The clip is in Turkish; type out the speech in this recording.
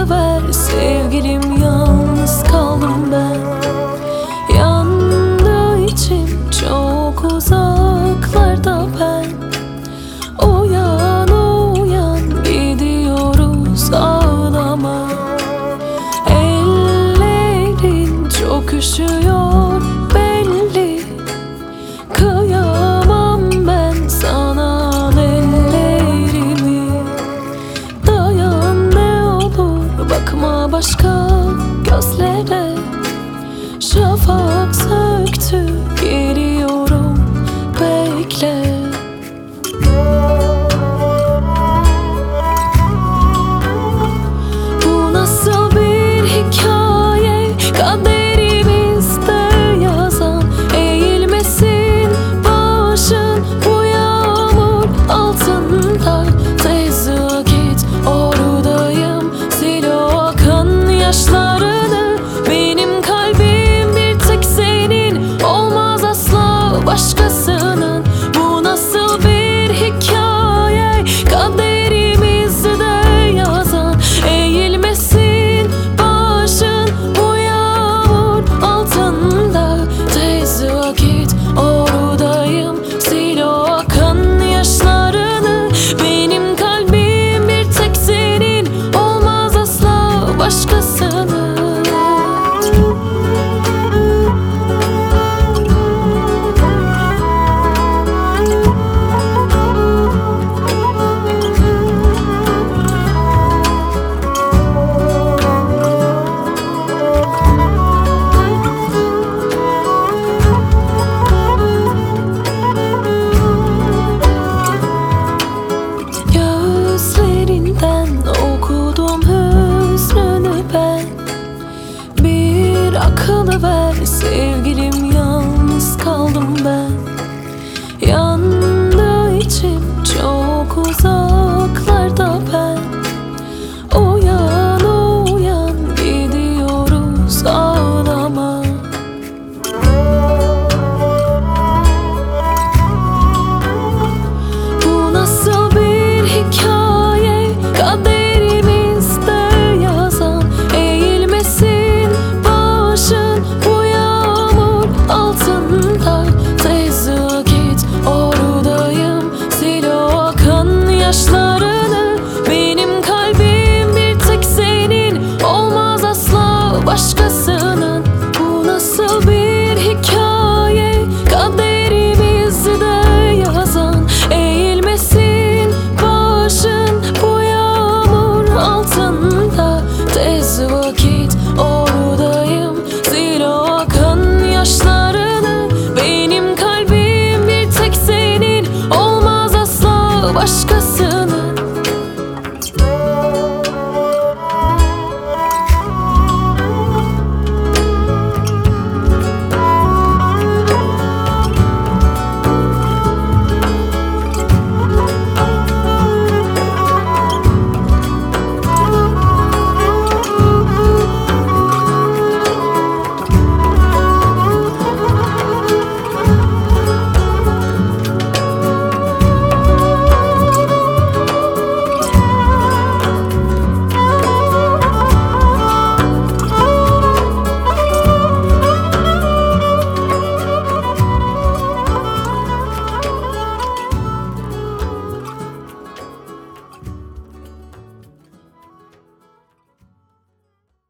akıllı ver sevgilim, yalnız kaldım ben. Yandı içim çok uzaklarda ben. Uyan uyan gidiyoruz, ağlama. Ellerin çok üşüyor belli. Kıyamam ben sana, al ellerimi. Dayan ne olur, bakma başka gözlere. Şafak söktü, geliyorum, bekle. Bu nasıl bir hikaye, kaderimizde yazan. Eğilmesin başın bu yağmur altında. Tez git, oradayım, sil o akan yaşlarını. Benim kalbim bir tek senin, olmaz asla başkasının. Bu nasıl bir hikaye, kaderimizde yazan. Eğilmesin başın bu yağmur altında. Tez vakit oradayım, sil o akan yaşlarını. Benim kalbim bir tek senin, olmaz asla başkasının. Gözlerinden okudum hüznünü ben. Bir akıllı ver sevgilim, yalnız kaldım ben. Yandı içim çok uzak